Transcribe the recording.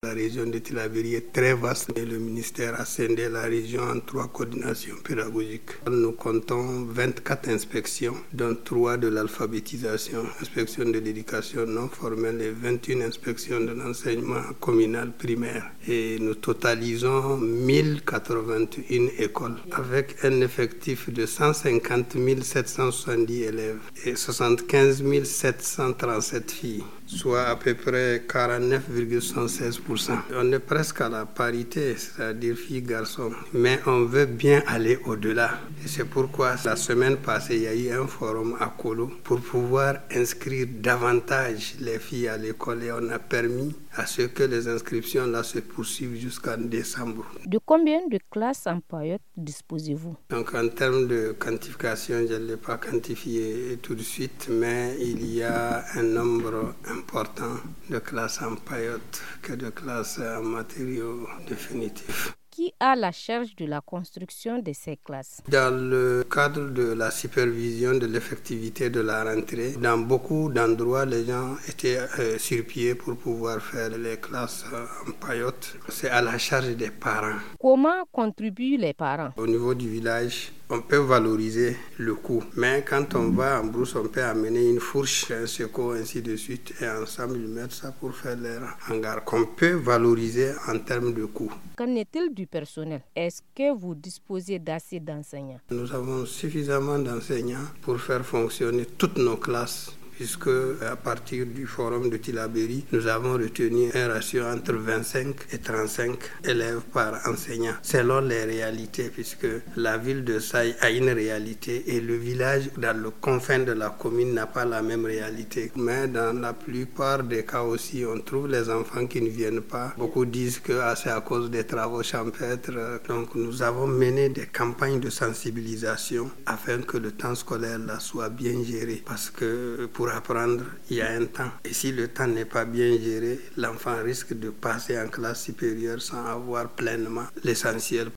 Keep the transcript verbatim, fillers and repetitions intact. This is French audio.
La région de Tillabéri est très vaste et le ministère a scindé la région en trois coordinations pédagogiques. Nous comptons vingt-quatre inspections, dont trois de l'alphabétisation, inspection de l'éducation non formelle et vingt et une inspections de l'enseignement communal primaire. Et nous totalisons mille quatre-vingt-un écoles avec un effectif de cent cinquante mille sept cent soixante-dix élèves et soixante-quinze mille sept cent trente-sept filles, soit à peu près quarante-neuf virgule soixante-seize pour cent. On est presque à la parité, c'est-à-dire filles-garçons, mais on veut bien aller au-delà. Et c'est pourquoi la semaine passée, il y a eu un forum à Kolo pour pouvoir inscrire davantage les filles à l'école et on a permis à ce que les inscriptions là se poursuivent jusqu'en décembre. De combien de classes en Payotte disposez-vous? Donc en termes de quantification, je ne l'ai pas quantifié tout de suite, mais il y a un nombre important de classes en Payotte que de classes en matériaux définitifs. Qui a la charge de la construction de ces classes? Dans le cadre de la supervision de l'effectivité de la rentrée, dans beaucoup d'endroits, les gens étaient euh, sur pied pour pouvoir faire les classes euh, en Payotte. C'est à la charge des parents. Comment contribuent les parents? Au niveau du village, on peut valoriser le coût. Mais quand on va en brousse, on peut amener une fourche, un secours, ainsi de suite. Et ensemble, ils mettent ça pour faire leur hangar qu'on peut valoriser en termes de coût. Qu'en est-il du personnel? Est-ce que vous disposez d'assez d'enseignants? Nous avons suffisamment d'enseignants pour faire fonctionner toutes nos classes, puisque à partir du forum de Tillabéri, nous avons retenu un ratio entre vingt-cinq et trente-cinq élèves par enseignant, selon les réalités, puisque la ville de Saï a une réalité et le village dans le confin de la commune n'a pas la même réalité. Mais dans la plupart des cas aussi, on trouve les enfants qui ne viennent pas. Beaucoup disent que ah, c'est à cause des travaux champêtres. Donc nous avons mené des campagnes de sensibilisation afin que le temps scolaire là soit bien géré, parce que pour apprendre, il y a un temps. Et si le temps n'est pas bien géré, l'enfant risque de passer en classe supérieure sans avoir pleinement l'essentiel